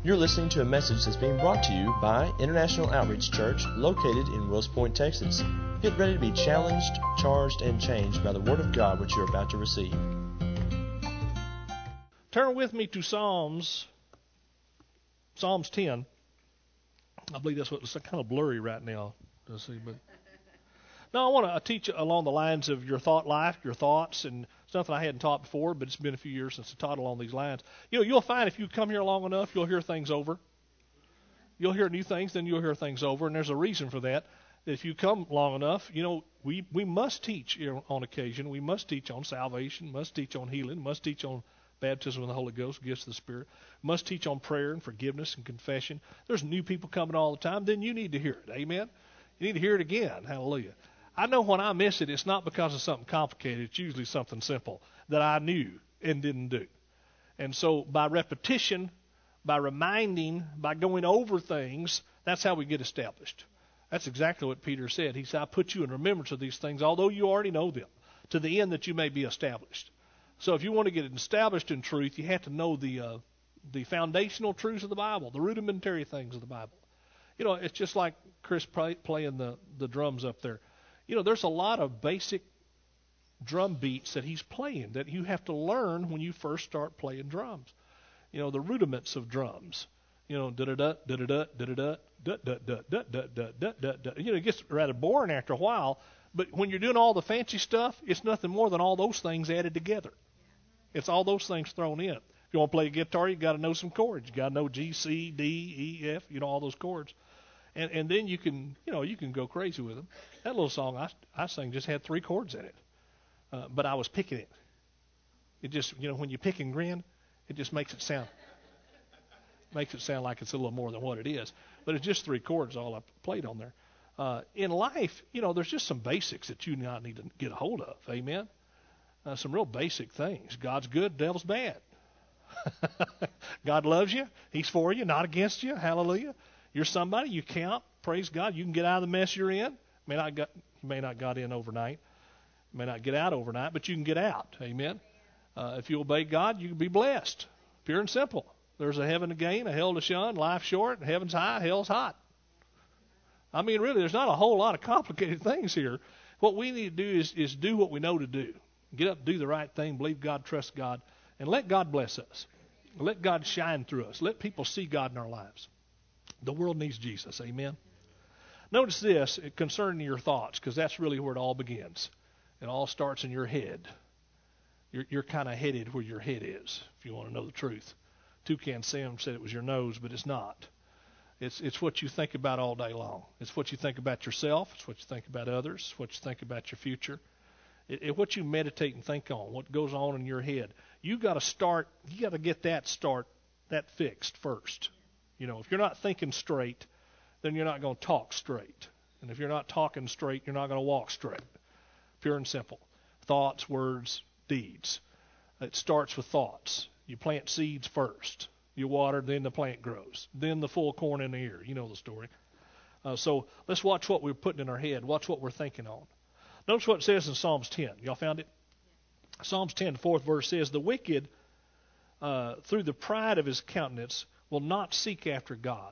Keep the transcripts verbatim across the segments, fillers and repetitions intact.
You're listening to a message that's being brought to you by International Outreach Church, located in Wills Point, Texas. Get ready to be challenged, charged, and changed by the Word of God which you're about to receive. Turn with me to Psalms, Psalms ten. I believe that's what it's kind of blurry right now to see, but no, I want to teach along the lines of your thought life, your thoughts, and something I hadn't taught before, but it's been a few years since I taught along these lines. You know, you'll find if you come here long enough, you'll hear things over. You'll hear new things, then you'll hear things over, and there's a reason for that. If you come long enough, you know, we, we must teach you know, on occasion. We must teach on salvation, must teach on healing, must teach on baptism of the Holy Ghost, gifts of the Spirit, must teach on prayer and forgiveness and confession. There's new people coming all the time. Then you need to hear it. Amen? You need to hear it again. Hallelujah. I know when I miss it, it's not because of something complicated. It's usually something simple that I knew and didn't do. And so by repetition, by reminding, by going over things, that's how we get established. That's exactly what Peter said. He said, I put you in remembrance of these things, although you already know them, to the end that you may be established. So if you want to get established in truth, you have to know the uh, the foundational truths of the Bible, the rudimentary things of the Bible. You know, it's just like Chris play, playing the, the drums up there. You know, there's a lot of basic drum beats that he's playing that you have to learn when you first start playing drums. You know, the rudiments of drums. You know, da-da-da, da-da-da, da-da-da, da-da-da, da-da-da, da-da-da. You know, it gets rather boring after a while, but when you're doing all the fancy stuff, it's nothing more than all those things added together. It's all those things thrown in. If you want to play a guitar, you got to know some chords. You got to know G, C, D, E, F, you know, all those chords. And and then you can, you know, you can go crazy with them. That little song I, I sang just had three chords in it. Uh, but I was picking it. It just, you know, when you pick and grin, it just makes it sound makes it sound like it's a little more than what it is. But it's just three chords all I played on there. Uh, in life, you know, there's just some basics that you not need to get a hold of. Amen? Uh, some real basic things. God's good, devil's bad. God loves you. He's for you, not against you. Hallelujah. You're somebody. You count. Praise God. You can get out of the mess you're in. May not got, you may not got in overnight. You may not get out overnight, but you can get out. Amen. Uh, if you obey God, you can be blessed. Pure and simple. There's a heaven to gain, a hell to shun, life short, heaven's high, hell's hot. I mean, really, there's not a whole lot of complicated things here. What we need to do is, is do what we know to do. Get up, do the right thing, believe God, trust God, and let God bless us. Let God shine through us. Let people see God in our lives. The world needs Jesus. Amen. Notice this concerning your thoughts, because that's really where it all begins. It all starts in your head. You're, you're kind of headed where your head is, if you want to know the truth. Toucan Sam said it was your nose, but it's not. It's it's what you think about all day long. It's what you think about yourself. It's what you think about others. It's what you think about your future. It, it, what you meditate and think on, what goes on in your head. You got to start. You got to get that start, that fixed first. You know, if you're not thinking straight, then you're not going to talk straight. And if you're not talking straight, you're not going to walk straight. Pure and simple. Thoughts, words, deeds. It starts with thoughts. You plant seeds first. You water, then the plant grows. Then the full corn in the ear. You know the story. Uh, so let's watch what we're putting in our head. Watch what we're thinking on. Notice what it says in Psalms ten. Y'all found it? Yeah. Psalms ten, the fourth verse says, the wicked, uh, through the pride of his countenance, will not seek after God.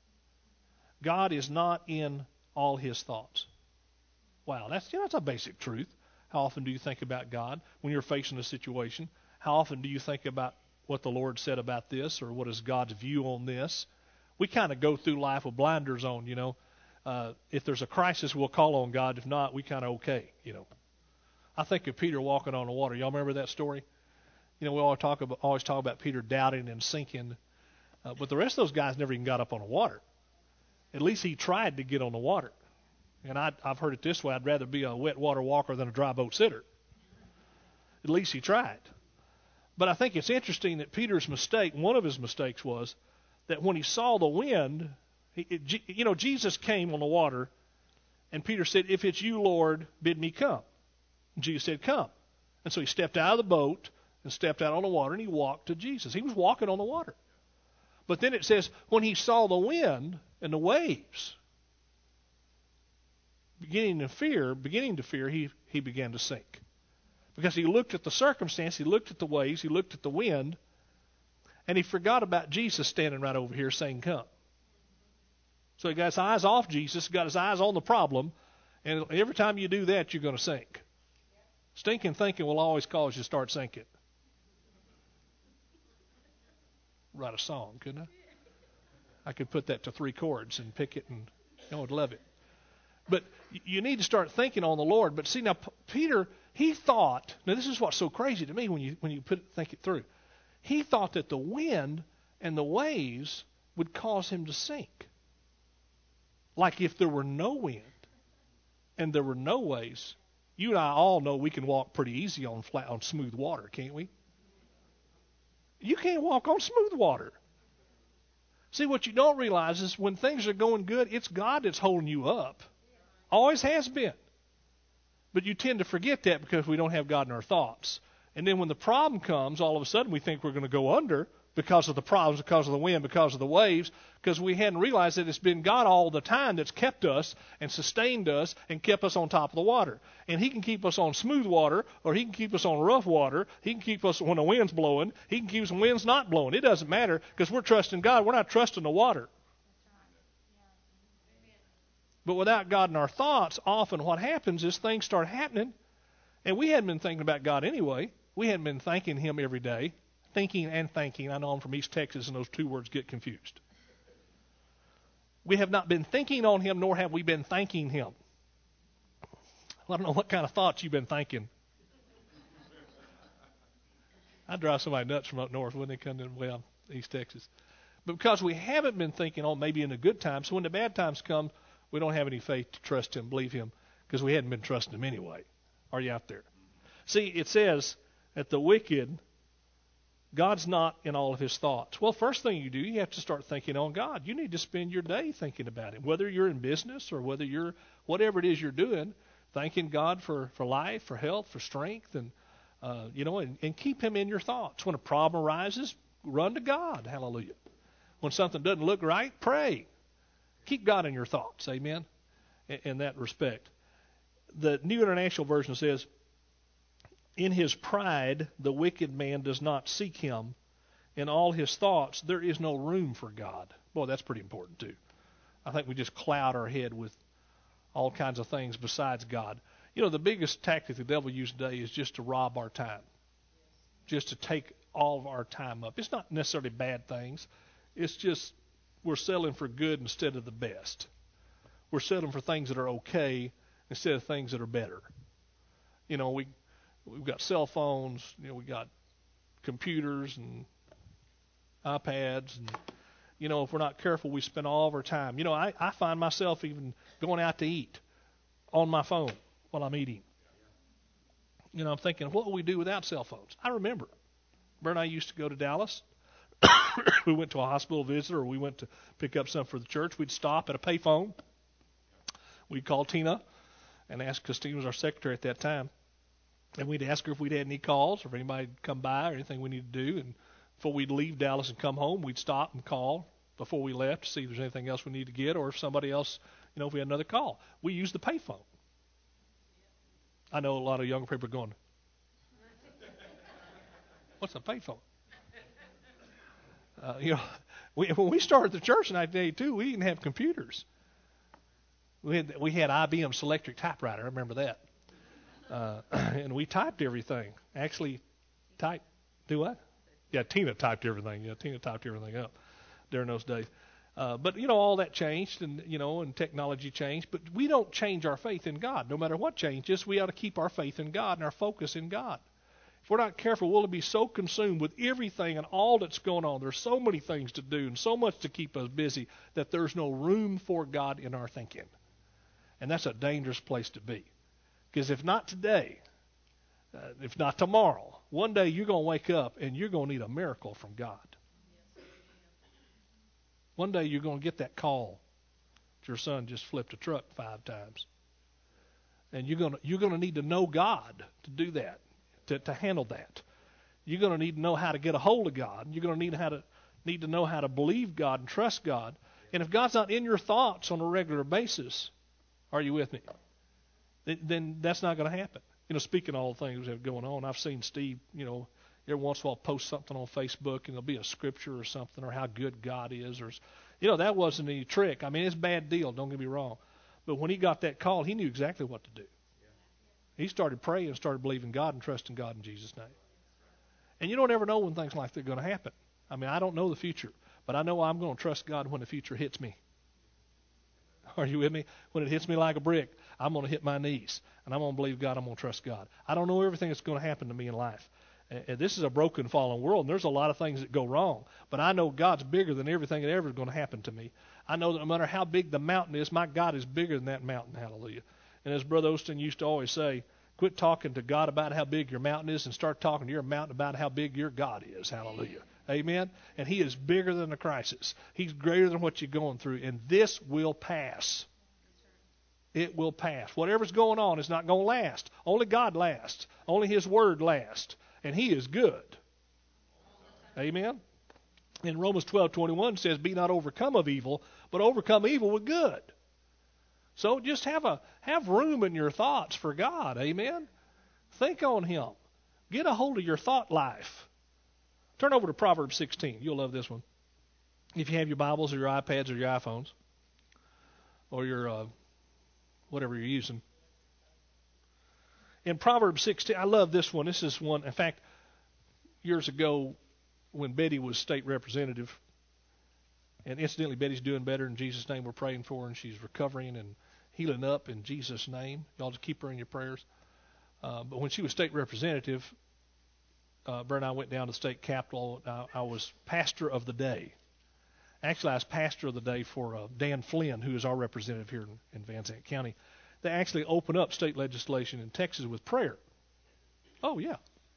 God is not in all his thoughts. Wow, that's, you know, that's a basic truth. How often do you think about God when you're facing a situation? How often do you think about what the Lord said about this, or what is God's view on this? We kind of go through life with blinders on, you know. Uh, if there's a crisis, we'll call on God. If not, we kind of okay, you know. I think of Peter walking on the water. Y'all remember that story? You know, we always talk about, always talk about Peter doubting and sinking. Uh, but the rest of those guys never even got up on the water. At least he tried to get on the water. And I, I've heard it this way, I'd rather be a wet water walker than a dry boat sitter. At least he tried. But I think it's interesting that Peter's mistake, one of his mistakes was that when he saw the wind, he, it, you know, Jesus came on the water, and Peter said, if it's you, Lord, bid me come. And Jesus said, come. And so he stepped out of the boat and stepped out on the water, and he walked to Jesus. He was walking on the water. But then it says, when he saw the wind and the waves, beginning to fear, beginning to fear, he, he began to sink. Because he looked at the circumstance, he looked at the waves, he looked at the wind, And he forgot about Jesus standing right over here saying, come. So he got his eyes off Jesus, got his eyes on the problem, and every time you do that, you're going to sink. Stinking thinking will always cause you to start sinking. Write a song, couldn't I? I could put that to three chords and pick it, and I would love it. But you need to start thinking on the Lord. But see, now Peter, he thought, now this is what's so crazy to me when you when you put it, think it through. He thought that the wind and the waves would cause him to sink. Like if there were no wind and there were no waves, you and I all know we can walk pretty easy on flat on smooth water, can't we? You can't walk on smooth water. See, what you don't realize is when things are going good, it's God that's holding you up. Always has been. But you tend to forget that because we don't have God in our thoughts. And then when the problem comes, all of a sudden we think we're going to go under because of the problems, because of the wind, because of the waves, because we hadn't realized that it's been God all the time that's kept us and sustained us and kept us on top of the water. And he can keep us on smooth water, or he can keep us on rough water. He can keep us when the wind's blowing. He can keep us when the wind's not blowing. It doesn't matter because we're trusting God. We're not trusting the water. But without God in our thoughts, often what happens is things start happening, and we hadn't been thinking about God anyway. We hadn't been thanking him every day. Thinking and thanking. I know I'm from East Texas, and those two words get confused. We have not been thinking on him, nor have we been thanking him. I don't know what kind of thoughts you've been thinking. I'd drive somebody nuts from up north when they come to well, East Texas. But because we haven't been thinking on maybe in the good times, so when the bad times come, we don't have any faith to trust him, believe him, because we hadn't been trusting him anyway. Are you out there? See, it says that the wicked, God's not in all of his thoughts. Well, first thing you do, you have to start thinking on God. You need to spend your day thinking about him, whether you're in business or whether you're, whatever it is you're doing, thanking God for, for life, for health, for strength, and, uh, you know, and, and keep him in your thoughts. When a problem arises, run to God. Hallelujah. When something doesn't look right, pray. Keep God in your thoughts. Amen. In, in that respect. The New International Version says, in his pride, the wicked man does not seek him. In all his thoughts, there is no room for God. Boy, that's pretty important too. I think we just cloud our head with all kinds of things besides God. You know, the biggest tactic the devil uses today is just to rob our time. Just to take all of our time up. It's not necessarily bad things. It's just we're settling for good instead of the best. We're settling for things that are okay instead of things that are better. You know, we we've got cell phones, you know, we got computers and iPads, and you know, if we're not careful, we spend all of our time. You know, I, I find myself even going out to eat on my phone while I'm eating. You know, I'm thinking, what will we do without cell phones? I remember. Bert and I used to go to Dallas. We went to a hospital visit, or we went to pick up something for the church. We'd stop at a payphone. We'd call Tina and ask, because Tina was our secretary at that time, and we'd ask her if we'd had any calls or if anybody had come by or anything we needed to do. And before we'd leave Dallas and come home, we'd stop and call before we left to see if there's anything else we need to get, or if somebody else, you know, if we had another call. We used the payphone. I know a lot of younger people are going, what's a payphone? Uh, you know, we, when we started the church in nineteen eighty-two, we didn't have computers. We had we had I B M Selectric typewriter. I remember that, uh, and we typed everything. Actually, type do what? Yeah, Tina typed everything. Yeah, Tina typed everything up during those days. Uh, but you know, all that changed, and you know, and technology changed. But we don't change our faith in God. No matter what changes, we ought to keep our faith in God and our focus in God. If we're not careful, we'll be so consumed with everything and all that's going on. There's so many things to do and so much to keep us busy that there's no room for God in our thinking. And that's a dangerous place to be. Because if not today, uh, if not tomorrow, one day you're going to wake up and you're going to need a miracle from God. One day you're going to get that call that your son just flipped a truck five times. And you're going to, you're going to need to know God to do that. To, to handle that. You're going to need to know how to get a hold of God. You're going to need how to need to know how to believe God and trust God. And if God's not in your thoughts on a regular basis, are you with me? Then, then that's not going to happen. You know, speaking of all the things that are going on, I've seen Steve, you know, every once in a while post something on Facebook, and there'll be a scripture or something, or how good God is, or you know, that wasn't any trick. I mean, it's a bad deal. Don't get me wrong, but when he got that call, he knew exactly what to do. He started praying and started believing God and trusting God in Jesus' name. And you don't ever know when things like that are going to happen. I mean, I don't know the future, but I know I'm going to trust God when the future hits me. Are you with me? When it hits me like a brick, I'm going to hit my knees, and I'm going to believe God. I'm going to trust God. I don't know everything that's going to happen to me in life. And this is a broken, fallen world, and there's a lot of things that go wrong. But I know God's bigger than everything that ever is going to happen to me. I know that no matter how big the mountain is, my God is bigger than that mountain. Hallelujah. And as Brother Osteen used to always say, quit talking to God about how big your mountain is and start talking to your mountain about how big your God is. Hallelujah. Amen. And he is bigger than the crisis. He's greater than what you're going through. And this will pass. It will pass. Whatever's going on is not going to last. Only God lasts. Only his word lasts. And he is good. Amen. In Romans twelve twenty-one says, be not overcome of evil, but overcome evil with good. So just have a have room in your thoughts for God. Amen. Think on him. Get a hold of your thought life. Turn over to Proverbs sixteen. You'll love this one. If you have your Bibles or your iPads or your iPhones or your uh, whatever you're using. In Proverbs sixteen, I love this one. This is one, in fact, years ago when Betty was state representative, and incidentally, Betty's doing better in Jesus' name. We're praying for her, and she's recovering and healing up in Jesus' name. Y'all just keep her in your prayers. Uh, but when she was state representative, uh, Brent and I went down to the state capitol. I, I was pastor of the day. Actually, I was pastor of the day for uh, Dan Flynn, who is our representative here in, in Van Zandt County. They actually open up state legislation in Texas with prayer. Oh, yeah.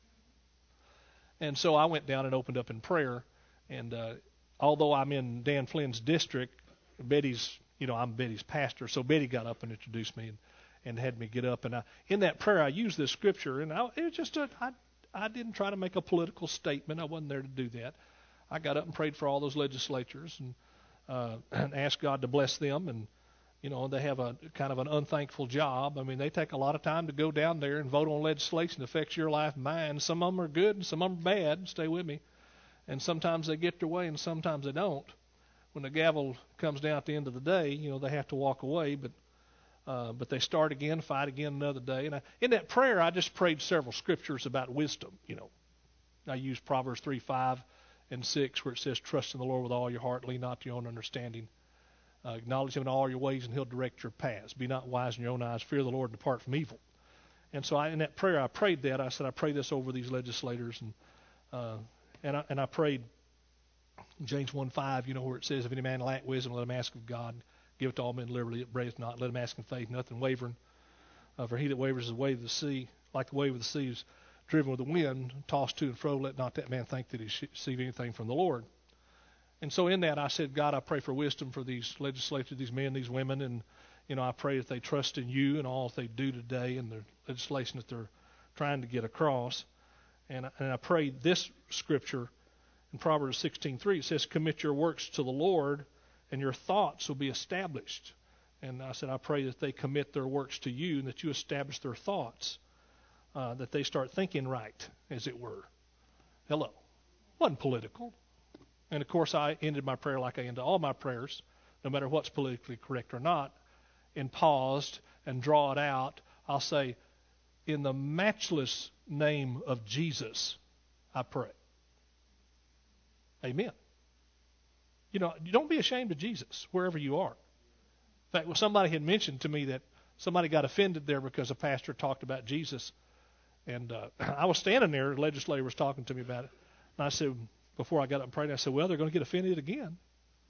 And so I went down and opened up in prayer. And uh, although I'm in Dan Flynn's district, Betty's, you know, I'm Betty's pastor. So Betty got up and introduced me and, and had me get up. And I, in that prayer, I used this scripture. And I, it was just a, I, I didn't try to make a political statement. I wasn't there to do that. I got up and prayed for all those legislatures and, uh, and asked God to bless them. And, you know, they have a kind of an unthankful job. I mean, they take a lot of time to go down there and vote on legislation that affects your life and mine. Some of them are good and some of them are bad. Stay with me. And sometimes they get their way and sometimes they don't. When the gavel comes down at the end of the day, you know, they have to walk away. But uh, but they start again, fight again another day. And I, in that prayer, I just prayed several scriptures about wisdom. You know, I used Proverbs three, five, and six, where it says, trust in the Lord with all your heart, lean not to your own understanding. Uh, acknowledge him in all your ways, and he'll direct your paths. Be not wise in your own eyes. Fear the Lord and depart from evil. And so I, in that prayer, I prayed that. I said, I pray this over these legislators. And uh, and, I, and I prayed James one five, you know, where it says, if any man lack wisdom, let him ask of God. Give it to all men liberally. It breaketh not. Let him ask in faith, nothing wavering. Uh, for he that wavers is the wave of the sea. Like the wave of the sea is driven with the wind, tossed to and fro. Let not that man think that he should receive anything from the Lord. And so in that, I said, God, I pray for wisdom for these legislators, these men, these women, and, you know, I pray that they trust in you and all that they do today and the legislation that they're trying to get across. And, and I prayed this scripture in Proverbs sixteen three. It says, commit your works to the Lord, and your thoughts will be established. And I said, I pray that they commit their works to you and that you establish their thoughts, uh, that they start thinking right, as it were. Hello. Wasn't political. And, of course, I ended my prayer like I end all my prayers, no matter what's politically correct or not, and paused and draw it out. I'll say, in the matchless name of Jesus, I pray. Amen. You know, don't be ashamed of Jesus wherever you are. In fact, when somebody had mentioned to me that somebody got offended there because a pastor talked about Jesus, and uh, I was standing there, a legislator was talking to me about it, and I said, before I got up and prayed, I said, well, they're going to get offended again.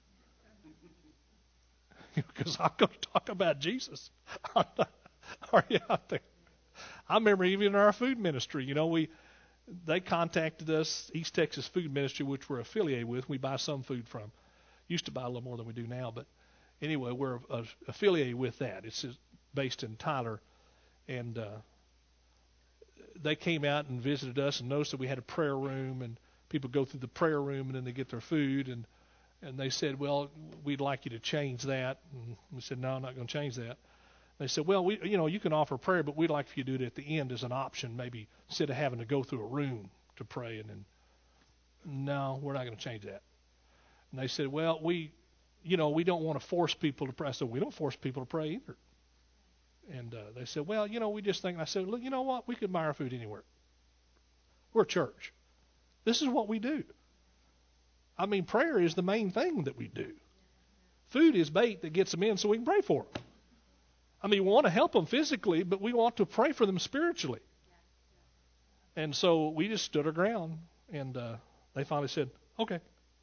Because I'm going to talk about Jesus. Are you out there? I remember even in our food ministry, you know, we they contacted us, East Texas Food Ministry, which we're affiliated with. We buy some food from. Used to buy a little more than we do now. But anyway, we're uh, affiliated with that. It's based in Tyler. And uh, they came out and visited us and noticed that we had a prayer room, and people go through the prayer room and then they get their food, and and they said, well, we'd like you to change that. And we said, no, I'm not going to change that. They said, well, we, you know, you can offer prayer, but we'd like for you to do it at the end as an option, maybe instead of having to go through a room to pray. And then, no, we're not going to change that. And they said, well, we, you know, we don't want to force people to pray. I said, we don't force people to pray either. And uh, they said, well, you know, we just think. And I said, look, you know what? We could buy our food anywhere. We're a church. This is what we do. I mean, prayer is the main thing that we do. Food is bait that gets them in so we can pray for them. I mean, we want to help them physically, but we want to pray for them spiritually. And so we just stood our ground, and uh, they finally said, okay.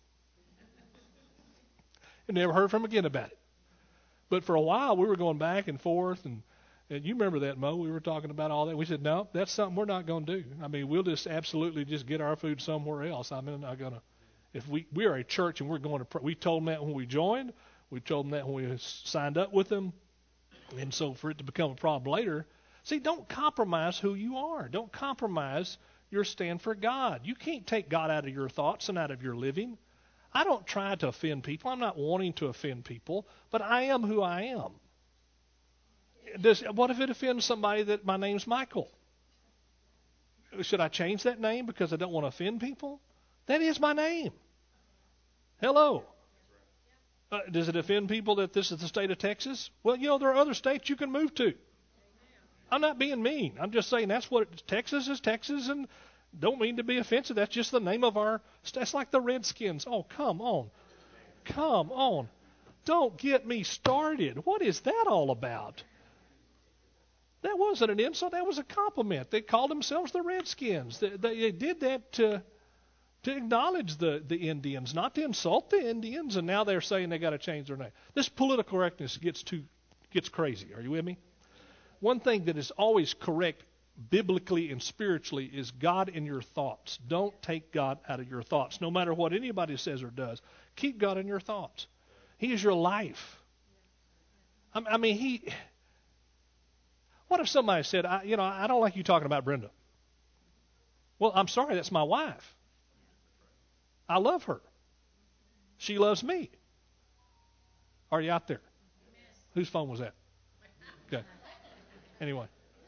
And never heard from them again about it. But for a while, we were going back and forth, and, and you remember that, Mo. We were talking about all that. We said, no, that's something we're not going to do. I mean, we'll just absolutely just get our food somewhere else. I mean, not going to. If we we are a church and we're going to pray, we told them that when we joined. We told them that when we signed up with them. And so for it to become a problem later, see, don't compromise who you are. Don't compromise your stand for God. You can't take God out of your thoughts and out of your living. I don't try to offend people. I'm not wanting to offend people, but I am who I am. Does, what if it offends somebody that my name's Michael? Should I change that name because I don't want to offend people? That is my name. Hello. Uh, does it offend people that this is the state of Texas? Well, you know, there are other states you can move to. I'm not being mean. I'm just saying that's what it, Texas is Texas, and don't mean to be offensive. That's just the name of our state. It's like the Redskins. Oh, come on. Come on. Don't get me started. What is that all about? That wasn't an insult. That was a compliment. They called themselves the Redskins. They, they, they did that to... to acknowledge the, the Indians, not to insult the Indians, and now they're saying they got to change their name. This political correctness gets too gets crazy. Are you with me? One thing that is always correct biblically and spiritually is God in your thoughts. Don't take God out of your thoughts. No matter what anybody says or does, keep God in your thoughts. He is your life. I, I mean, he. What if somebody said, I, you know, I don't like you talking about Brenda? Well, I'm sorry, that's my wife. I love her. She loves me. Are you out there? Whose phone was that? Okay. Anyway.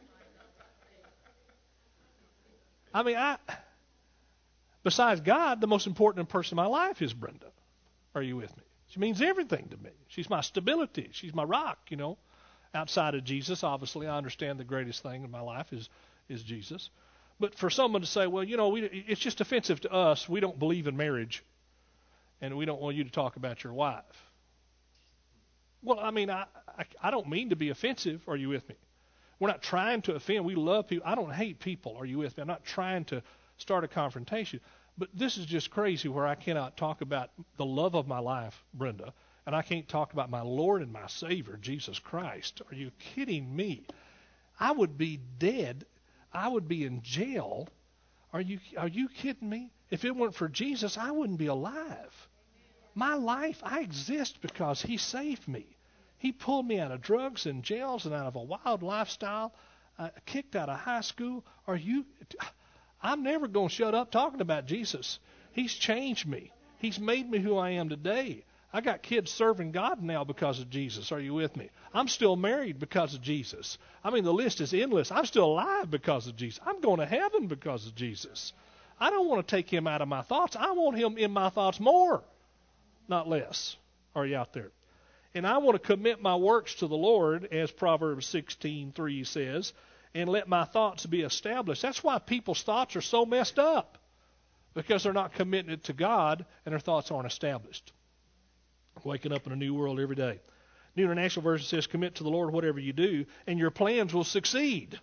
I mean, I. Besides God, the most important person in my life is Brenda. Are you with me? She means everything to me. She's my stability. She's my rock, you know. Outside of Jesus, obviously, I understand the greatest thing in my life is, is Jesus. But for someone to say, well, you know, we, it's just offensive to us. We don't believe in marriage, and we don't want you to talk about your wife. Well, I mean, I, I, I don't mean to be offensive. Are you with me? We're not trying to offend. We love people. I don't hate people. Are you with me? I'm not trying to start a confrontation. But this is just crazy where I cannot talk about the love of my life, Brenda, and I can't talk about my Lord and my Savior, Jesus Christ. Are you kidding me? I would be dead. I would be in jail. Are you are you kidding me? If it weren't for Jesus, I wouldn't be alive. My life, I exist because He saved me. He pulled me out of drugs and jails and out of a wild lifestyle, uh, kicked out of high school. Are you? I'm never going to shut up talking about Jesus. He's changed me. He's made me who I am today. I got kids serving God now because of Jesus. Are you with me? I'm still married because of Jesus. I mean, the list is endless. I'm still alive because of Jesus. I'm going to heaven because of Jesus. I don't want to take Him out of my thoughts. I want Him in my thoughts more, not less. Are you out there? And I want to commit my works to the Lord, as Proverbs sixteen three says, and let my thoughts be established. That's why people's thoughts are so messed up, because they're not committing it to God and their thoughts aren't established. Waking up in a new world every day. New International Version says, commit to the Lord whatever you do, and your plans will succeed.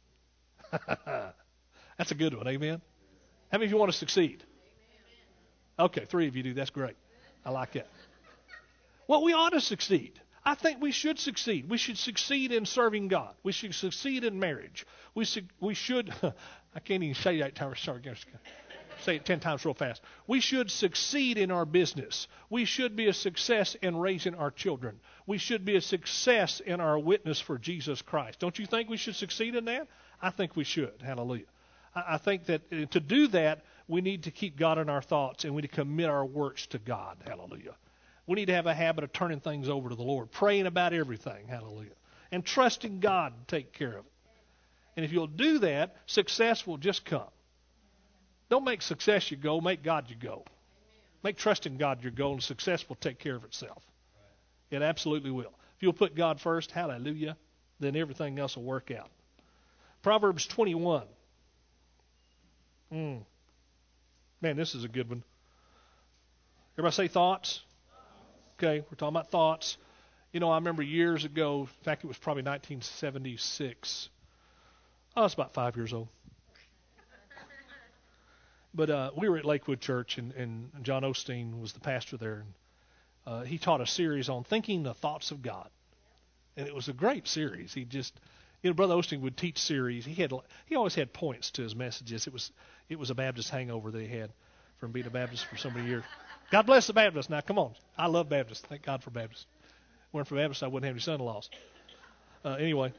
That's a good one, amen? How many of you want to succeed? Okay, three of you do. That's great. I like that. Well, we ought to succeed. I think we should succeed. We should succeed in serving God. We should succeed in marriage. We should, we should I can't even say that. Sorry, say it ten times real fast. We should succeed in our business. We should be a success in raising our children. We should be a success in our witness for Jesus Christ. Don't you think we should succeed in that? I think we should. Hallelujah. I, I think that uh, to do that, we need to keep God in our thoughts, and we need to commit our works to God. Hallelujah. We need to have a habit of turning things over to the Lord, praying about everything. Hallelujah. And trusting God to take care of it. And if you'll do that, success will just come. Don't make success your goal. Make God your goal. Make trusting God your goal, and success will take care of itself. It absolutely will. If you'll put God first, hallelujah, then everything else will work out. Proverbs twenty-one. Mm. Man, this is a good one. Everybody say thoughts? Okay, we're talking about thoughts. You know, I remember years ago, in fact, it was probably nineteen seventy-six. I was about five years old. But uh, we were at Lakewood Church, and, and John Osteen was the pastor there. And uh, he taught a series on thinking the thoughts of God. And it was a great series. He just, you know, Brother Osteen would teach series. He had, he always had points to his messages. It was, it was a Baptist hangover that he had from being a Baptist for so many years. God bless the Baptists. Now, come on. I love Baptists. Thank God for Baptists. If it weren't for Baptists, I wouldn't have any son-in-laws. Uh, anyway.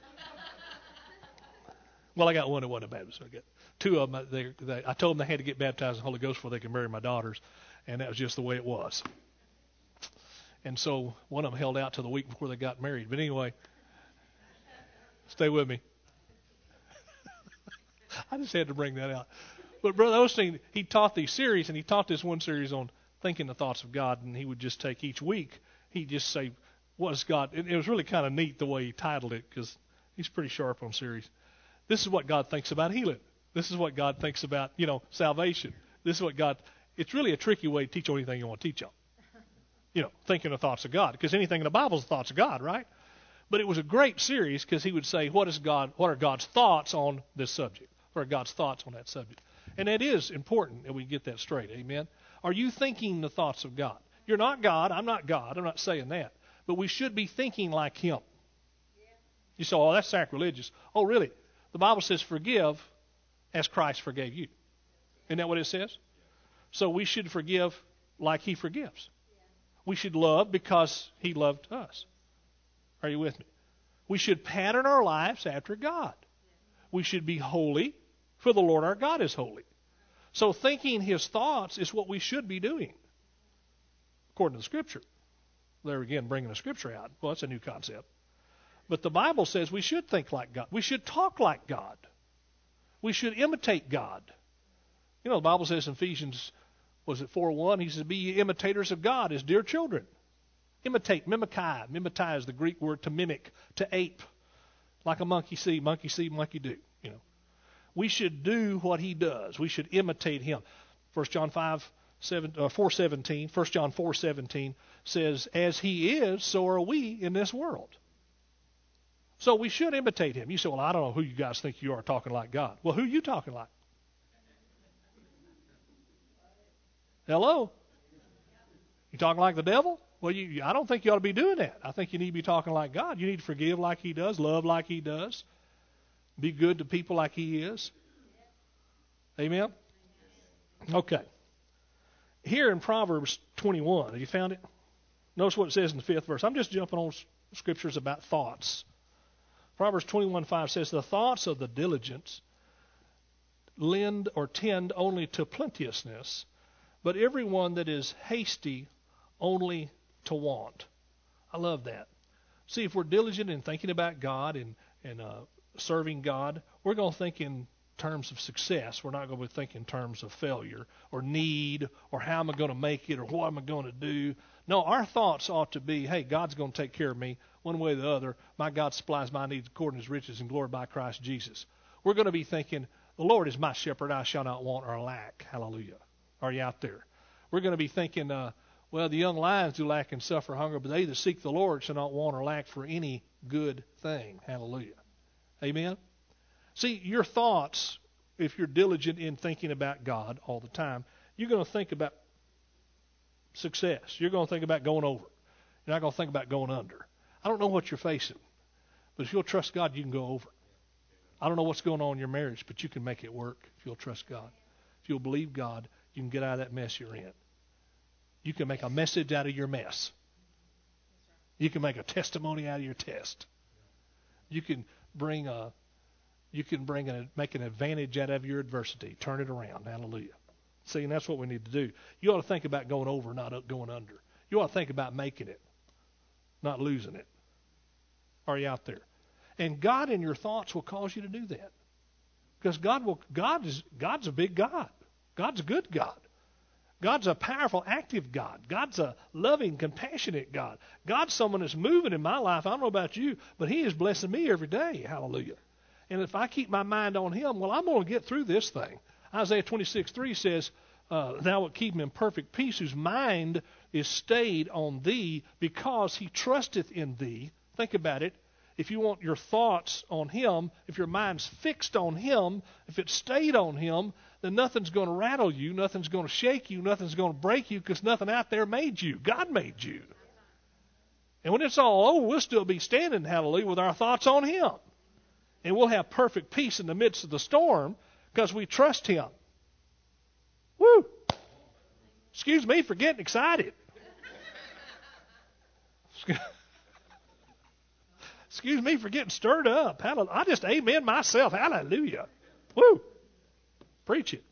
Well, I got one that wasn't a Baptist. I got two of them. They, they, I told them they had to get baptized in the Holy Ghost before they could marry my daughters, and that was just the way it was. And so one of them held out till the week before they got married. But anyway, stay with me. I just had to bring that out. But Brother Osteen, he taught these series, and he taught this one series on thinking the thoughts of God, and he would just take each week, he'd just say, what is God? It, it was really kind of neat the way he titled it, because he's pretty sharp on series. This is what God thinks about healing. This is what God thinks about, you know, salvation. This is what God, it's really a tricky way to teach on anything you want to teach on. You know, thinking the thoughts of God, because anything in the Bible is the thoughts of God, right? But it was a great series because he would say, what is God, what are God's thoughts on this subject? What are God's thoughts on that subject? And that is important that we get that straight, amen? Are you thinking the thoughts of God? You're not God. I'm not God. I'm not saying that. But we should be thinking like him. You say, oh, that's sacrilegious. Oh, really? The Bible says forgive as Christ forgave you. Isn't that what it says? So we should forgive like he forgives. We should love because he loved us. Are you with me? We should pattern our lives after God. We should be holy, for the Lord our God is holy. So thinking his thoughts is what we should be doing, according to the Scripture. There again, bringing the Scripture out. Well, that's a new concept. But the Bible says we should think like God. We should talk like God. We should imitate God. You know, the Bible says in Ephesians, was it four one? He says, be ye imitators of God as dear children. Imitate, mimikai. Mimitai is the Greek word to mimic, to ape. Like a monkey see, monkey see, monkey do. You know, we should do what he does. We should imitate him. First John five, seven, uh, four seventeen. First John four seventeen says, as he is, so are we in this world. So we should imitate him. You say, well, I don't know who you guys think you are talking like God. Well, who are you talking like? Hello? You talking like the devil? Well, you, I don't think you ought to be doing that. I think you need to be talking like God. You need to forgive like he does, love like he does, be good to people like he is. Amen? Okay. Here in Proverbs twenty-one, have you found it? Notice what it says in the fifth verse. I'm just jumping on scriptures about thoughts. Proverbs twenty-one five says, the thoughts of the diligent lend or tend only to plenteousness, but everyone that is hasty only to want. I love that. See, if we're diligent in thinking about God and, and uh, serving God, we're going to think in terms of success. We're not going to think in terms of failure or need or how am I going to make it or what am I going to do. No, our thoughts ought to be, hey, God's going to take care of me one way or the other. My God supplies my needs according to his riches and glory by Christ Jesus. We're going to be thinking, the Lord is my shepherd, I shall not want or lack. Hallelujah. Are you out there? We're going to be thinking, uh, well, the young lions do lack and suffer hunger, but they that seek the Lord shall not want or lack for any good thing. Hallelujah. Amen? See, your thoughts, if you're diligent in thinking about God all the time, you're going to think about success. You're going to think about going over. You're not going to think about going under. I don't know what you're facing, but if you'll trust God, you can go over. I don't know what's going on in your marriage, but you can make it work if you'll trust God. If you'll believe God, you can get out of that mess you're in. You can make a message out of your mess. You can make a testimony out of your test. You can bring a, you can bring a, make an advantage out of your adversity. Turn it around. Hallelujah. See, and that's what we need to do. You ought to think about going over, not going under. You ought to think about making it, not losing it. Are you out there? And God in your thoughts will cause you to do that. Because God will, God is, God's a big God. God's a good God. God's a powerful, active God. God's a loving, compassionate God. God's someone that's moving in my life. I don't know about you, but He is blessing me every day. Hallelujah. And if I keep my mind on Him, well, I'm going to get through this thing. Isaiah twenty-six three says, uh, Thou wilt keep him in perfect peace, whose mind is stayed on Thee, because he trusteth in Thee. Think about it. If you want your thoughts on Him, if your mind's fixed on Him, if it's stayed on Him, then nothing's going to rattle you, nothing's going to shake you, nothing's going to break you, because nothing out there made you. God made you. And when it's all over, we'll still be standing, hallelujah, with our thoughts on Him. And we'll have perfect peace in the midst of the storm because we trust Him. Woo! Excuse me for getting excited. Excuse me for getting stirred up. Hallelujah. I just amen myself. Hallelujah. Woo! Preach it.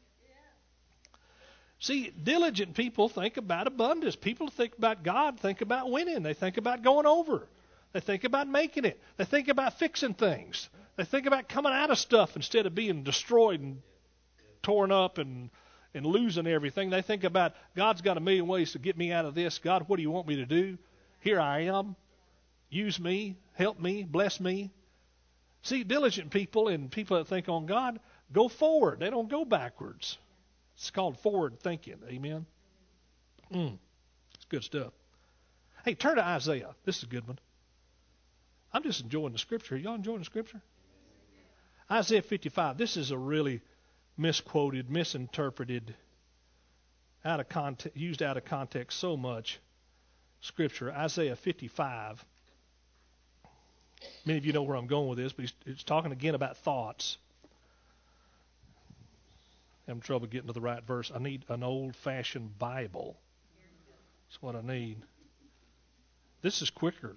See, diligent people think about abundance. People think about God, think about winning. They think about going over. They think about making it. They think about fixing things. They think about coming out of stuff instead of being destroyed and torn up and, and losing everything. They think about, God's got a million ways to get me out of this. God, what do you want me to do? Here I am. Use me. Help me. Bless me. See, diligent people and people that think on God go forward. They don't go backwards. It's called forward thinking. Amen? Mm, it's good stuff. Hey, turn to Isaiah. This is a good one. I'm just enjoying the Scripture. Y'all enjoying the Scripture? Isaiah fifty-five. This is a really misquoted, misinterpreted, out of context, used out of context so much Scripture. Isaiah fifty-five. Many of you know where I'm going with this, but he's, he's talking again about thoughts. I'm having trouble getting to the right verse. I need an old-fashioned Bible. That's what I need. This is quicker.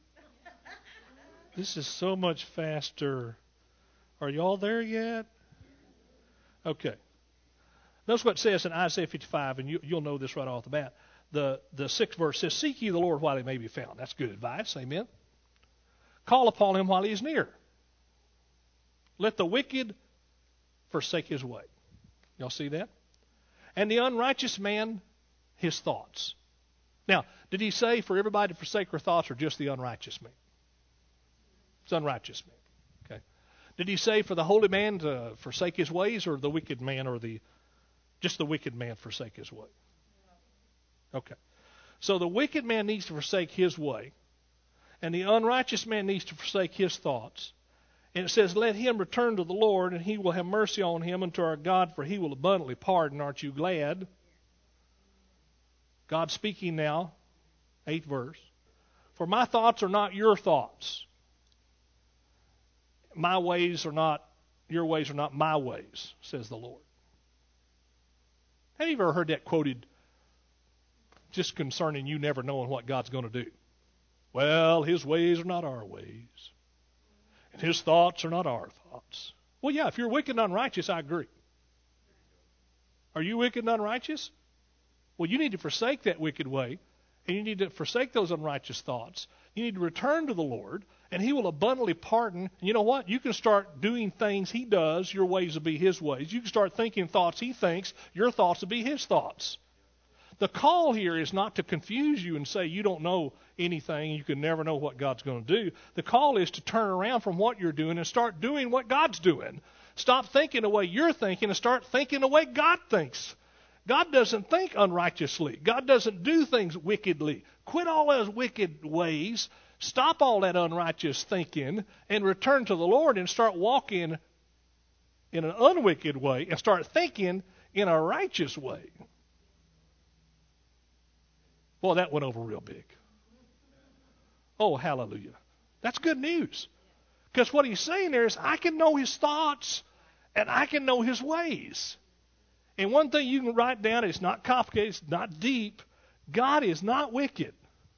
This is so much faster. Are y'all there yet? Okay. Notice what it says in Isaiah fifty-five, and you, you'll know this right off the bat. The, the sixth verse says, Seek ye the Lord while He may be found. That's good advice. Amen. Call upon Him while He is near. Let the wicked forsake his way. Y'all see that? And the unrighteous man, his thoughts. Now, did He say for everybody to forsake their thoughts or just the unrighteous man? It's unrighteous man. Okay. Did He say for the holy man to forsake his ways, or the wicked man, or the just the wicked man forsake his way? Okay. So the wicked man needs to forsake his way, and the unrighteous man needs to forsake his thoughts. And it says, let him return to the Lord, and He will have mercy on him, and to our God, for He will abundantly pardon. Aren't you glad? God speaking now, eighth verse. For my thoughts are not your thoughts. My ways are not, your ways are not my ways, says the Lord. Have you ever heard that quoted just concerning you never knowing what God's going to do? Well, His ways are not our ways. And His thoughts are not our thoughts. Well, yeah, if you're wicked and unrighteous, I agree. Are you wicked and unrighteous? Well, you need to forsake that wicked way, and you need to forsake those unrighteous thoughts. You need to return to the Lord, and He will abundantly pardon. And you know what? You can start doing things He does. Your ways will be His ways. You can start thinking thoughts He thinks. Your thoughts will be His thoughts. The call here is not to confuse you and say you don't know anything, you can never know what God's going to do. The call is to turn around from what you're doing and start doing what God's doing. Stop thinking the way you're thinking and start thinking the way God thinks. God doesn't think unrighteously. God doesn't do things wickedly. Quit all those wicked ways. Stop all that unrighteous thinking and return to the Lord and start walking in an unwicked way and start thinking in a righteous way. Boy, that went over real big. Oh, hallelujah. That's good news. Because what He's saying there is, I can know His thoughts and I can know His ways. And one thing you can write down, it's not complicated, it's not deep. God is not wicked.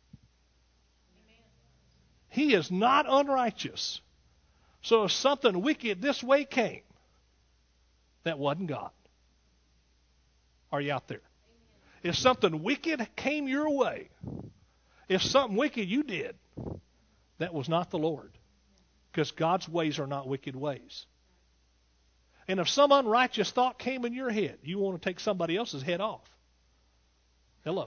He is not unrighteous. So if something wicked this way came, that wasn't God. Are you out there? If something wicked came your way, if something wicked you did, that was not the Lord. Because God's ways are not wicked ways. And if some unrighteous thought came in your head, you want to take somebody else's head off. Hello.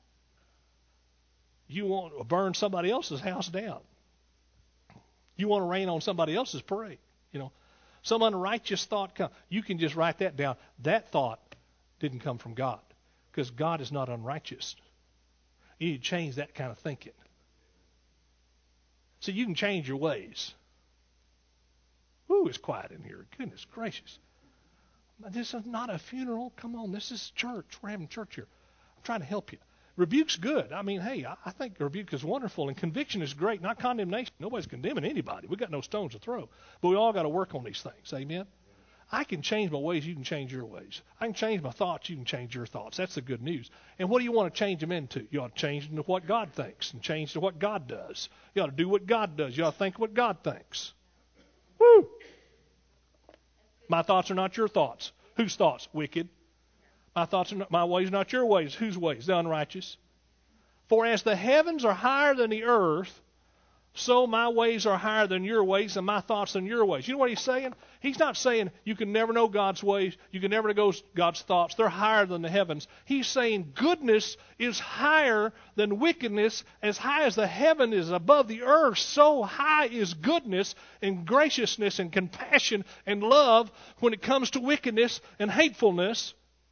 You want to burn somebody else's house down. You want to rain on somebody else's parade. You know, some unrighteous thought come. You can just write that down. That thought didn't come from God, because God is not unrighteous. You need to change that kind of thinking. So you can change your ways. Ooh, it's quiet in here. Goodness gracious. This is not a funeral. Come on, this is church. We're having church here. I'm trying to help you. Rebuke's good. I mean, hey, I think rebuke is wonderful, and conviction is great, not condemnation. Nobody's condemning anybody. We've got no stones to throw. But we all got to work on these things. Amen? I can change my ways. You can change your ways. I can change my thoughts. You can change your thoughts. That's the good news. And what do you want to change them into? You ought to change them to what God thinks and change to what God does. You ought to do what God does. You ought to think what God thinks. Woo! My thoughts are not your thoughts. Whose thoughts? Wicked. My thoughts are not, my ways are not your ways. Whose ways? The unrighteous. For as the heavens are higher than the earth, so my ways are higher than your ways, and my thoughts than your ways. You know what he's saying? He's not saying you can never know God's ways, you can never know God's thoughts. They're higher than the heavens. He's saying goodness is higher than wickedness. As high as the heaven is above the earth, so high is goodness and graciousness and compassion and love when it comes to wickedness and hatefulness.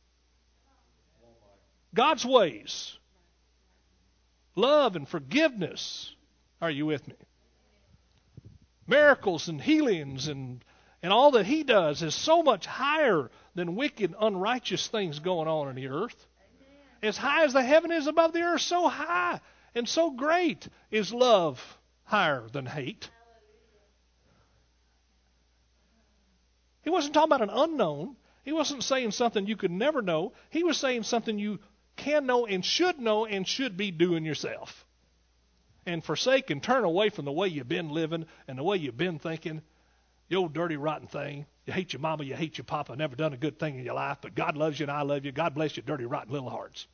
God's ways. Love and forgiveness. Are you with me? Miracles and healings and, and all that he does is so much higher than wicked, unrighteous things going on in the earth. As high as the heaven is above the earth, so high and so great is love higher than hate. He wasn't talking about an unknown. He wasn't saying something you could never know. He was saying something you can know and should know and should be doing yourself. And forsake and turn away from the way you've been living and the way you've been thinking. You old dirty, rotten thing. You hate your mama, you hate your papa, never done a good thing in your life, but God loves you and I love you. God bless you, dirty, rotten little hearts.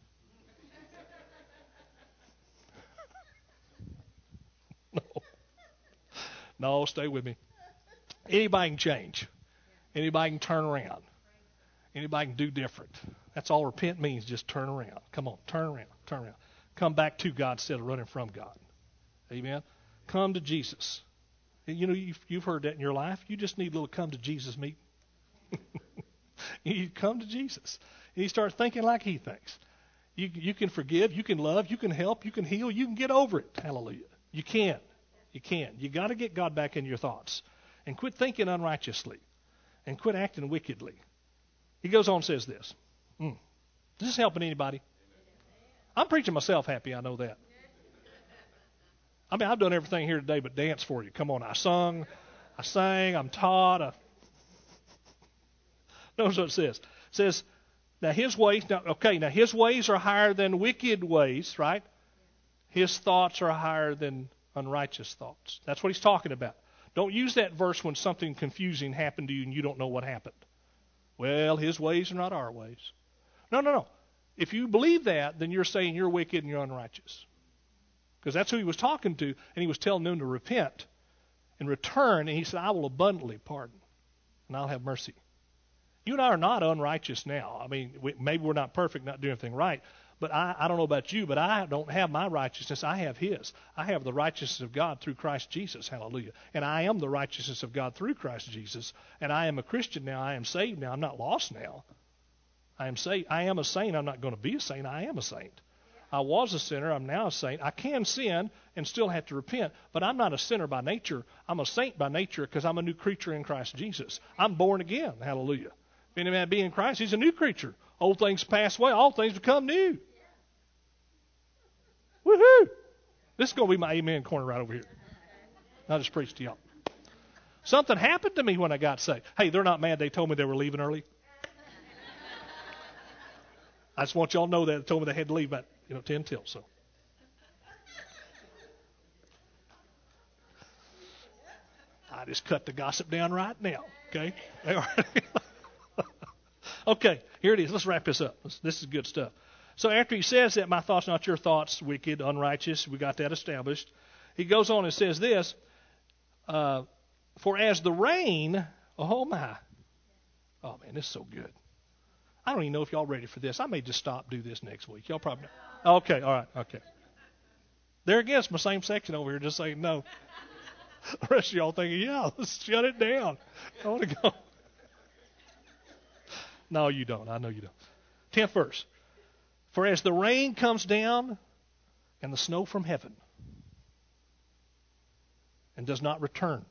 No. No, stay with me. Anybody can change. Anybody can turn around. Anybody can do different. That's all repent means, just turn around. Come on, turn around, turn around. Come back to God instead of running from God. Amen. Come to Jesus. You know, you've, you've heard that in your life. You just need a little come to Jesus meeting. You come to Jesus. And you start thinking like he thinks. You, you can forgive. You can love. You can help. You can heal. You can get over it. Hallelujah. You can. You can. You got to get God back in your thoughts. And quit thinking unrighteously. And quit acting wickedly. He goes on and says this. Mm. Is this helping anybody? I'm preaching myself happy. I know that. I mean, I've done everything here today but dance for you. Come on, I sung, I sang, I'm taught. I... Notice what it says. It says, now his ways, now, okay, now his ways are higher than wicked ways, right? His thoughts are higher than unrighteous thoughts. That's what he's talking about. Don't use that verse when something confusing happened to you and you don't know what happened. Well, his ways are not our ways. No, no, no. If you believe that, then you're saying you're wicked and you're unrighteous. Because that's who he was talking to, and he was telling them to repent and return, and he said, I will abundantly pardon, and I'll have mercy. You and I are not unrighteous now. I mean, we, maybe we're not perfect, not doing anything right, but I, I don't know about you, but I don't have my righteousness. I have his. I have the righteousness of God through Christ Jesus. Hallelujah. And I am the righteousness of God through Christ Jesus, and I am a Christian now. I am saved now. I'm not lost now. I am saved. I am a saint. I'm not going to be a saint. I am a saint. I was a sinner. I'm now a saint. I can sin and still have to repent, but I'm not a sinner by nature. I'm a saint by nature because I'm a new creature in Christ Jesus. I'm born again. Hallelujah. If any man be in Christ, he's a new creature. Old things pass away. All things become new. Woohoo! This is going to be my amen corner right over here. I'll just preach to y'all. Something happened to me when I got saved. Hey, they're not mad. They told me they were leaving early. I just want y'all to know that. They told me they had to leave about, you know, ten till. So, I just cut the gossip down right now. Okay. Okay. Here it is. Let's wrap this up. This, this is good stuff. So after he says that, my thoughts not your thoughts, wicked, unrighteous, we got that established. He goes on and says this, uh, for as the rain, oh my, Oh, man, this is so good. I don't even know if y'all ready for this. I may just stop do this next week. Y'all probably not. Okay, all right, okay. There again, it's my same section over here just saying no. The rest of y'all thinking, yeah, let's shut it down. I want to go. No, you don't. I know you don't. Tenth verse. For as the rain comes down and the snow from heaven and does not return,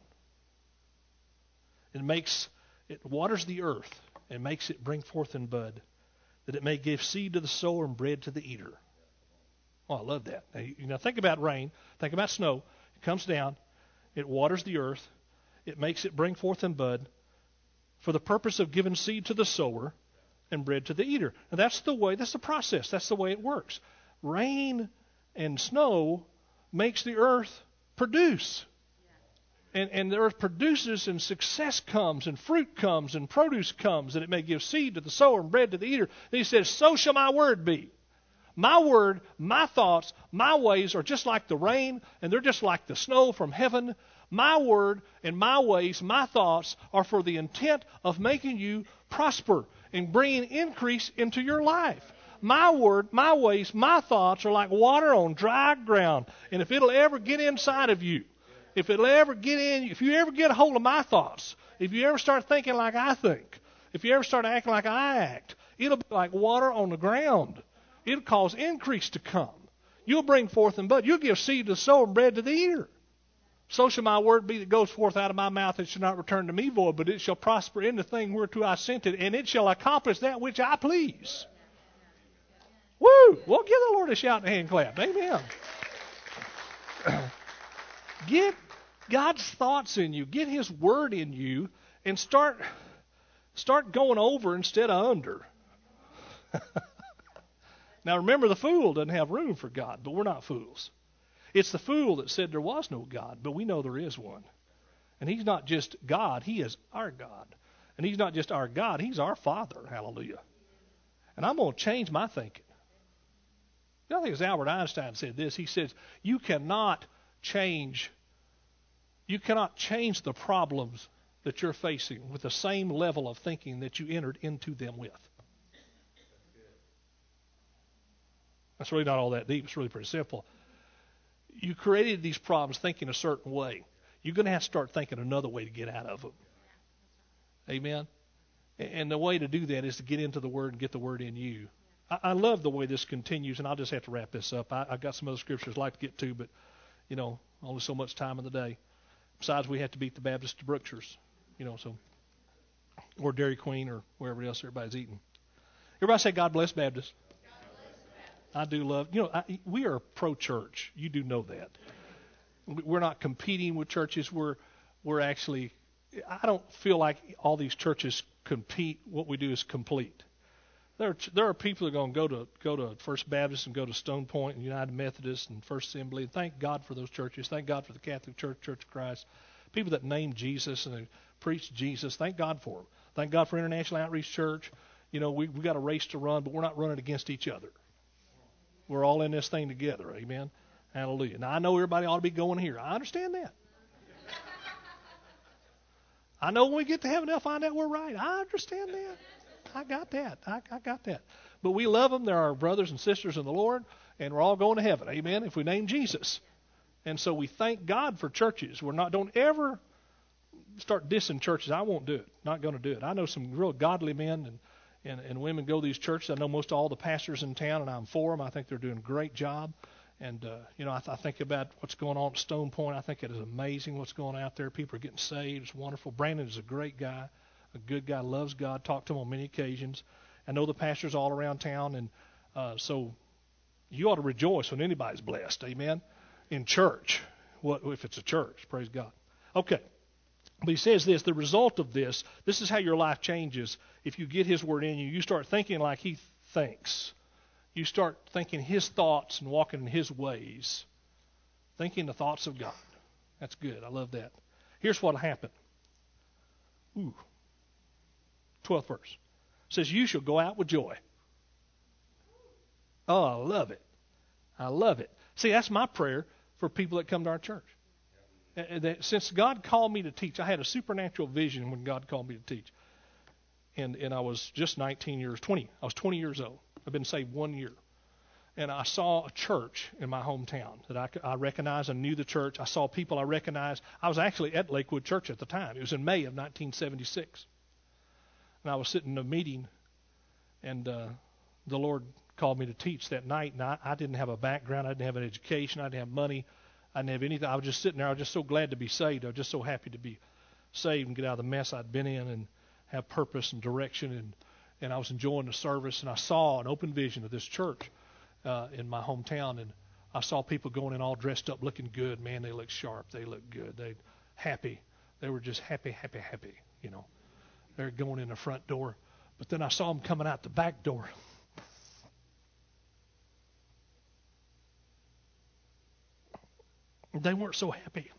it makes, it waters the earth and makes it bring forth in bud, that it may give seed to the sower and bread to the eater. Oh, I love that. Now, you know, think about rain. Think about snow. It comes down. It waters the earth. It makes it bring forth in bud for the purpose of giving seed to the sower and bread to the eater. And that's the way, that's the process. That's the way it works. Rain and snow makes the earth produce. And, and the earth produces, and success comes, and fruit comes, and produce comes, and it may give seed to the sower and bread to the eater. And he says, so shall my word be. My word, my thoughts, my ways are just like the rain, and they're just like the snow from heaven. My word and my ways, my thoughts are for the intent of making you prosper and bringing increase into your life. My word, my ways, my thoughts are like water on dry ground. And if it'll ever get inside of you, if it'll ever get in, if you ever get a hold of my thoughts, if you ever start thinking like I think, if you ever start acting like I act, it'll be like water on the ground. It'll cause increase to come. You'll bring forth in bud. You'll give seed to the sower and bread to the eater. So shall my word be that goes forth out of my mouth. It shall not return to me void, but it shall prosper in the thing whereto I sent it, and it shall accomplish that which I please. Woo! Well, give the Lord a shout and a hand clap. Amen. Get God's thoughts in you. Get His word in you, and start start going over instead of under. Now remember, the fool doesn't have room for God, but we're not fools. It's the fool that said there was no God, but we know there is one. And He's not just God, He is our God. And He's not just our God, He's our Father. Hallelujah. And I'm going to change my thinking. You know, I think it's Albert Einstein said this. He says, you cannot change, you cannot change the problems that you're facing with the same level of thinking that you entered into them with. That's really not all that deep. It's really pretty simple. You created these problems thinking a certain way. You're going to have to start thinking another way to get out of them. Amen? And the way to do that is to get into the Word and get the Word in you. I, I love the way this continues, and I'll just have to wrap this up. I, I've got some other scriptures I'd like to get to, but, you know, only so much time in the day. Besides, we have to beat the Baptist to Brookshires, you know, so, or Dairy Queen or wherever else everybody's eating. Everybody say, God bless Baptist. I do love, you know, I, we are pro-church. You do know that. We're not competing with churches. We're, we're actually, I don't feel like all these churches compete. What we do is complete. There are, there are people that are going to go to go to First Baptist and go to Stone Point and United Methodist and First Assembly. Thank God for those churches. Thank God for the Catholic Church, Church of Christ. People that name Jesus and preach Jesus. Thank God for them. Thank God for International Outreach Church. You know, we we got a race to run, but we're not running against each other. We're all in this thing together. Amen. Hallelujah. Now, I know everybody ought to be going here. I understand that. I know when we get to heaven, they'll find out we're right. I understand that. I got that. I, I got that. But we love them. They're our brothers and sisters in the Lord, and we're all going to heaven. Amen. If we name Jesus. And so we thank God for churches. We're not. Don't ever start dissing churches. I won't do it. Not going to do it. I know some real godly men and And, and women go to these churches. I know most all the pastors in town, and I'm for them. I think they're doing a great job. And, uh, you know, I, th- I think about what's going on at Stone Point. I think it is amazing what's going on out there. People are getting saved. It's wonderful. Brandon is a great guy, a good guy, loves God. Talked to him on many occasions. I know the pastors all around town, and uh, so you ought to rejoice when anybody's blessed. Amen? In church, what if it's a church? Praise God. Okay. But he says this, the result of this, this is how your life changes. If you get His Word in you, you start thinking like He thinks. You start thinking His thoughts and walking in His ways. Thinking the thoughts of God. That's good. I love that. Here's what will happen. Ooh. twelfth verse. It says, you shall go out with joy. Oh, I love it. I love it. See, that's my prayer for people that come to our church. That since God called me to teach, I had a supernatural vision when God called me to teach. and and I was just nineteen years, twenty. I was twenty years old. I've been saved one year. And I saw a church in my hometown that I, I recognized and knew the church. I saw people I recognized. I was actually at Lakewood Church at the time. It was in May of nineteen seventy-six. And I was sitting in a meeting, and uh, the Lord called me to teach that night. And I, I didn't have a background. I didn't have an education. I didn't have money. I didn't have anything. I was just sitting there. I was just so glad to be saved. I was just so happy to be saved and get out of the mess I'd been in and have purpose and direction. And, and I was enjoying the service. And I saw an open vision of this church Uh, in my hometown, and I saw people going in all dressed up, looking good. Man, they looked sharp. They looked good. They happy. They were just happy, happy, happy. You know, they're going in the front door, but then I saw them coming out the back door. They weren't so happy.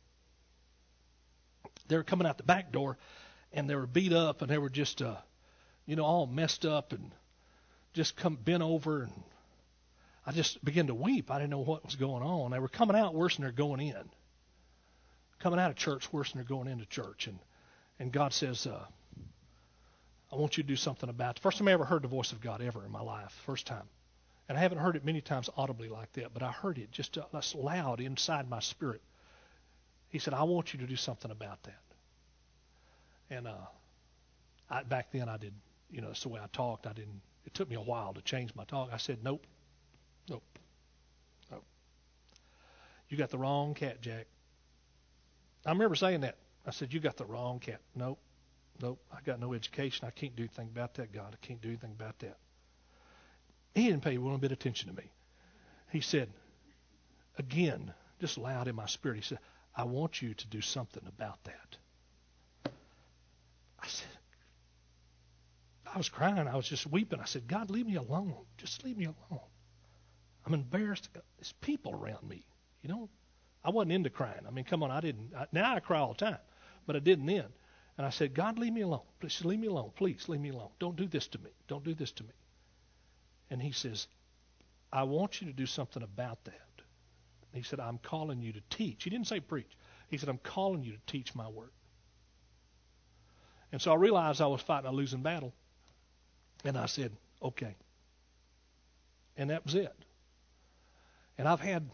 They were coming out the back door, and they were beat up, and they were just, uh, you know, all messed up and just come bent over, and I just began to weep. I didn't know what was going on. They were coming out worse than they're going in. Coming out of church worse than they're going into church. And and God says, uh, I want you to do something about it. First time I ever heard the voice of God ever in my life. First time. And I haven't heard it many times audibly like that, but I heard it just uh, loud inside my spirit. He said, I want you to do something about that. And uh, I, back then I did, you know, that's the way I talked. I didn't. It took me a while to change my talk. I said, nope. Nope. Nope. You got the wrong cat, Jack. I remember saying that. I said, you got the wrong cat. Nope. Nope. I got no education. I can't do anything about that, God. I can't do anything about that. He didn't pay one bit of attention to me. He said, again, just loud in my spirit, he said, I want you to do something about that. I said, I was crying. I was just weeping. I said, God, leave me alone. Just leave me alone. I'm embarrassed. There's people around me, you know. I wasn't into crying. I mean, come on, I didn't. I, now I cry all the time, but I didn't then. And I said, God, leave me alone. Please leave me alone. Please leave me alone. Don't do this to me. Don't do this to me. And he says, I want you to do something about that. And he said, I'm calling you to teach. He didn't say preach. He said, I'm calling you to teach my word. And so I realized I was fighting a losing battle. And I said, okay. And that was it. And I've had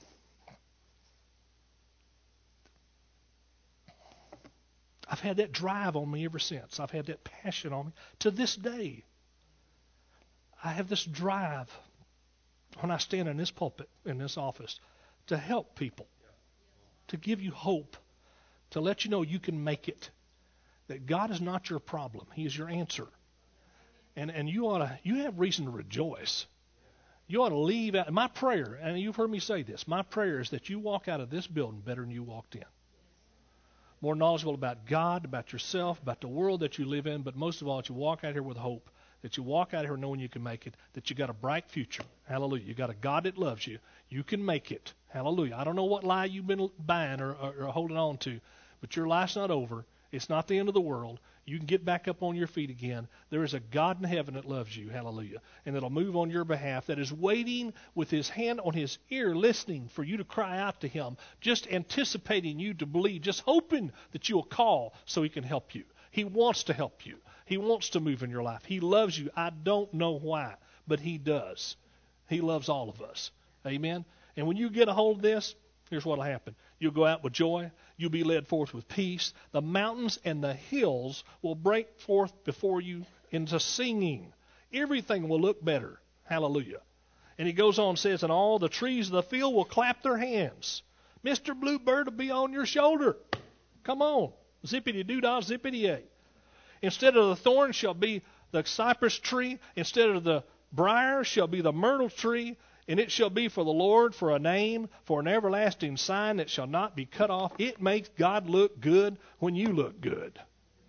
I've had that drive on me ever since. I've had that passion on me. To this day, I have this drive when I stand in this pulpit, in this office, to help people, to give you hope, to let you know you can make it, that God is not your problem. He is your answer. And and you ought to, you have reason to rejoice. You ought to leave out. My prayer, and you've heard me say this, my prayer is that you walk out of this building better than you walked in. More knowledgeable about God, about yourself, about the world that you live in, but most of all, that you walk out here with hope, that you walk out here knowing you can make it, that you got a bright future. Hallelujah. You got a God that loves you. You can make it. Hallelujah. I don't know what lie you've been buying or, or, or holding on to, but your life's not over. It's not the end of the world. You can get back up on your feet again. There is a God in heaven that loves you, hallelujah, and that'll move on your behalf, that is waiting with his hand on his ear, listening for you to cry out to him, just anticipating you to believe, just hoping that you'll call so he can help you. He wants to help you. He wants to move in your life. He loves you. I don't know why, but he does. He loves all of us. Amen? And when you get a hold of this, here's what will happen. You'll go out with joy. You'll be led forth with peace. The mountains and the hills will break forth before you into singing. Everything will look better. Hallelujah. And he goes on and says, and all the trees of the field will clap their hands. Mister Bluebird will be on your shoulder. Come on. Zippity-doo-dah, zippity-yay. Instead of the thorn shall be the cypress tree. Instead of the briar shall be the myrtle tree. And it shall be for the Lord for a name, for an everlasting sign that shall not be cut off. It makes God look good when you look good.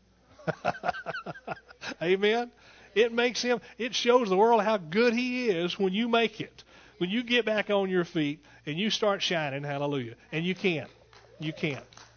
Amen? It makes him, it shows the world how good he is when you make it. When you get back on your feet and you start shining, hallelujah. And you can. You can.